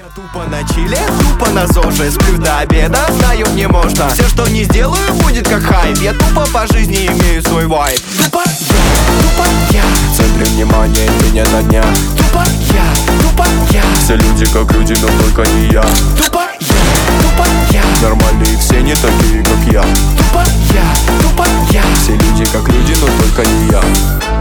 Я тупо на чиле, тупо на ЗОЖе. Сплю до обеда, знаю, мне можно. Все, что не сделаю, будет как хайп. Я тупо по жизни имею свой вайб. Тупо я в центре внимания день ото дня. Тупо я все люди как люди, но только не я. Тупо я нормальные все не такие, как я. Тупо я все люди как люди, но только не я.